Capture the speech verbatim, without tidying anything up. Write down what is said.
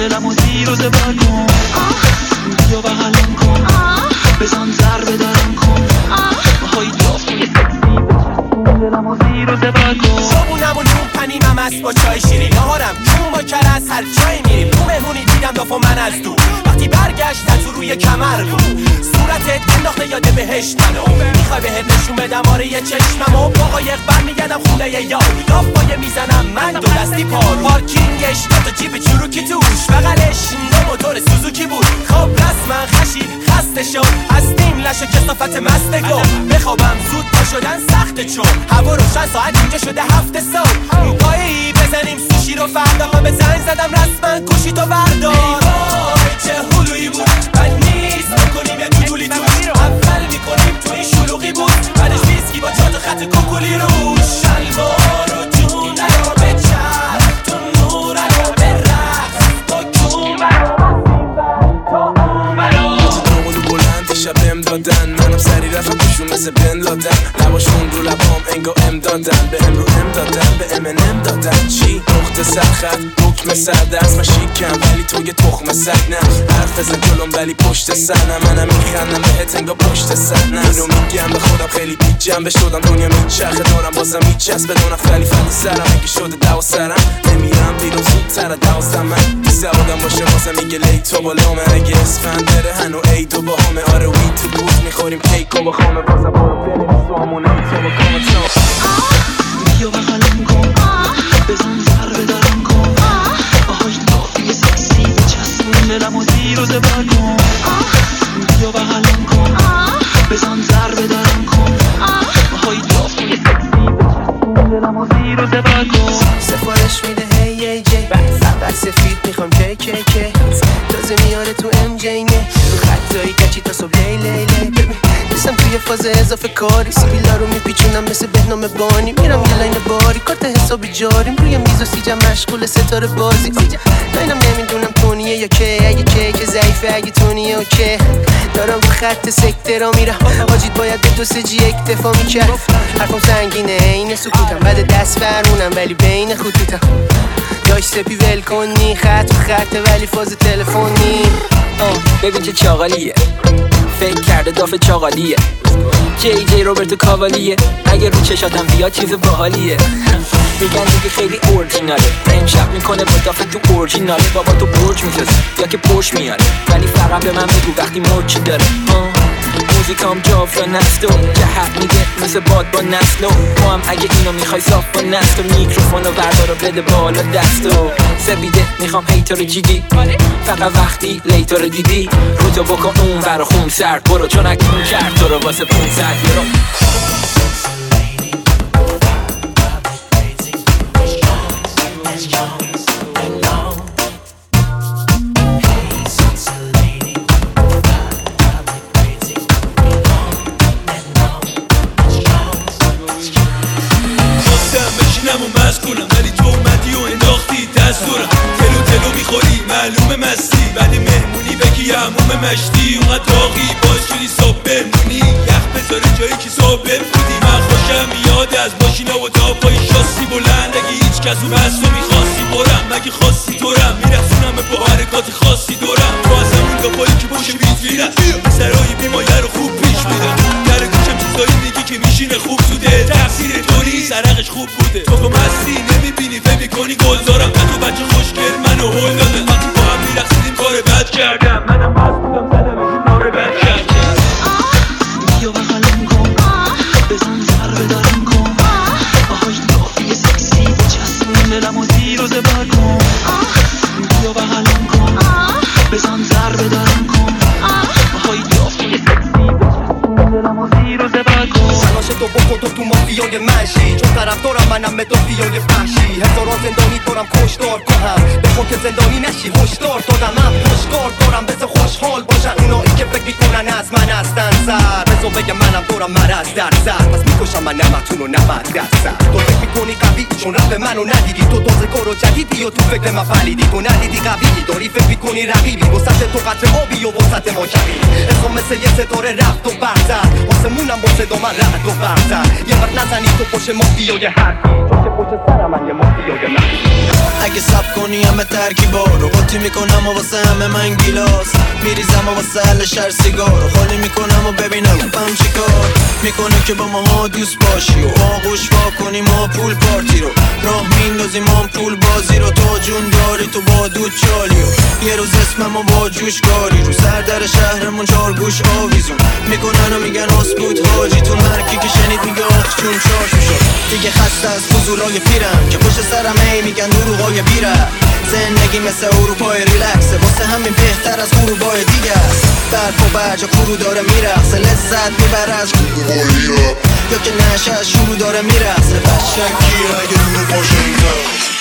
دلمو زیر و زبر کن، بیا بغلم کن، بزن ضربه درم کن، های دافتی سکسی بچسبون دلمو زیر و زبر کن. صبونم و نون پنیمم است با چای شیرین، نهارم چون با کرز هر جایی میریم. تو مهمونی دیدم دافو من از دور، وقتی برگشت تو روی کمر بود، صورتت انداخته یاد بهشت منو. میخوای بهت نشون بدم آره یه چشمم و با قایق برمیگردم خونه یار. داف پایه میزنم من دو دستی پار، پارکینگش تا جیب چروکی توش، بغلش نو موتور سوزوکی بود. خب رسما خشی خسته شد از نیم لش و کثافت مستگو. بخوابم زود تا شدن سخته چون هوا روشن، ساعت اینجا شده هفت صبح. روپایی بزنیم سوشی رو فردا، به زنگ زدم رسما گوشی تو بردار. ای چه هلویی بود بد نیست میکنیم یه دوتولی توش، اول میکنیم تو این شلوغی بود، بعدش ویسکی با چهار تا خط کوکولی روش. شلوار و جون درا بچر تو نور درا برقص با کون برا تا اون برا. دوقلو بلند شب ام دادن، منم سری رفتم توشون مثل بن لادن. لباشون رو لبام انگا ام دادن، به ام رو ام دادن، به ام ان ام دادن. چی؟ نقطه سرخط دکمه سردست من شیکم ولی تو یه تخم سگ. نه حرف بزن جلوم ولی پشت سرم، منم میخندم بهت انگا پشت سر. نه اینو میگم به خودم خیلی بی جنبه شدم، دنیا میچرخه دارم بازم میچسبه دو نفر ولی فردی سرم اگه شده دو سرم. نمیرم بیرون زودتر دوازدم، من بی سوادم باشه واسه میگه لی تو بالامه. اگه اسفند بره هنو ای دو با همه آره وی تو بود میخوریم کیک و با خامه واسه برو بنویس و همون ای تو با کامه تو. بیا بغلم کن، بزن ضربه درم کن، آهای دافتی سکسی بچسبون دلمو زیر و زبر کن. بیا بغلم کن، بزن ضربه درم کن، آهای دافتی سکسی بچسبون دلمو زیر و زبر کن. سفارش میده هی ای جی بس سفید میخوام کی کی کی، تازه میاره تو ام جی نه رو خطایی کچی تا صبح لی لی لی. ببین نیستم توی فاز اضافه کاری، سیبیلا رو میپیچونم مثل بهنام بانی. میرم یه لاین باری کارت حسابی جاریم، روی میز و سیجم مشغول ستاره بازی. نه اینم نمیدونم تونیه یا که، اگه که که ضعیفه اگه تونیه اوکی. دارم رو خط سکته را میرم، حاجیت باید به دو سه جی اکتفا میکرد. حرفم سنگینه این سکوتم، بعد دست فرمونم ولی بین خطوطم. داش سپی ول کنی خط و خطه ولی فاز تلفنی. ببین چه چاقالیه، فکر کرده دافه چاقالیه. جی جی روبرتو کاوالیه، اگه رو چشاتم بیاد چیز باحالیه. میگن دیگه خیلی اورجیناله، امشب میکنه با دافه تو اورجیناله. بابا تو برج میسازی یا که پشت میاره، ولی فقط به من بگو وقتی مرچی داره. موزیکام جاودان است و جهت میده مثل باد با نسل. و تو هم اگه اینو میخوای صاف با نست و میکروفونو بردار و بده بالا دستو. سبیده میخوام هیتر جیدی، فقط وقتی لیتر دیدی روزو بکن اون برا خون سرد برو، چون اکنون کرد تو رو واسه پونصد یورو. ولی تو اومدی و انداختی دستورم، تلو تلو میخوری معلومه مستی، بعد مهمونی بگی عموم مشتی. اونقدر داغی باز شدی صبح بمونی، یخ بذاره جایی که صبح بفودی. من خوشم میاد از ماشینا و داپای شاسی بلند، اگه هیچ کس رو بس رو میخواستی برم، مگه خواستی دورم میرسونم به حرکات خاصی دورم. تو از همون داپایی که باشه ویترینم، سرای بیمایه رو خوب پیش میدم. در گوشم چیزایی میگی که میشینه خوب تو دل، تقصیر تو نیست سرقش خوب بوده. تو تو مستی نمیبینی فکر میکنی گلزارم، من تو بچه خوشگل منو هول داده. وقتی با هم میرقصیدیم کار بد کردم، منم مست بودم زدم این کار بد کردم. بیا بغلم کن، بزن ضربه درم کن، آهای دافتی سکسی بچسبون دلمو زیر و زبر کن. بیا بغلم کن، بزن ضربه درم کن، آهای دافتی سکسی بچسبون دلمو زیر و زبر کن. سلاش تو بکن تو تو مافیای منشی، چون طرف دارم منم به دافیای فحشی. هزاران زندانی دارم کشدار کنم، بخون که زندانی نشی هشدار دادم. من پشتکار دارم بذار خوشحال باشن اونایی که فکر میکنن از من هستن سر. بذار بگم منم دارم مرض در سر، پس میکشم من نمتون و نبد در سر. تو فکر میکنی قوی چون رب منو ندیدی، تو تازه کار و جدیدی و تو فکر من پلیدی. تو ندیدی قوی داری فکر میکنی رقیبی، وسط تو قطر آبی و وسط ما کبی. اسم مثل یه ستاره رفت و برزد، آسمونم با صدا من رد و برزد. یه وقت نزنی تو پشت مافیای حرفی، چون که پشت سرم من یه مافیای من. اگه سب کنی همه ترکیبا رو قاطی میکنم و واسه همه من گیلاس میریزم و واسه حل شهر سیگار خالی میکنم و ببینم بم چی کار میکنه که با ماها دوست باشی و آغوش وا کنی ما پول پارتی رو راه میندازیم ما پول بازی رو تو جون داری تو با دود چالی و یه روز اسمم و با جوشگاری رو سر در شهرمون چار گوش آویزون میکنن و میگن آسکوت حاجی تو مرکی که شنید میگه آخ چون چاشو شد دیگه خسته از فضولای پیرم که پشت سرم هی میگن دروغای بیره زندگی مثل اروپای ریلکسه واسه همین بهتر از غروبای دیگه است برف و برج و کرو داره میرقصه لذت میبره از یا که نشه از شروع داره میرقصه شکیه اگه رو باشه اینجا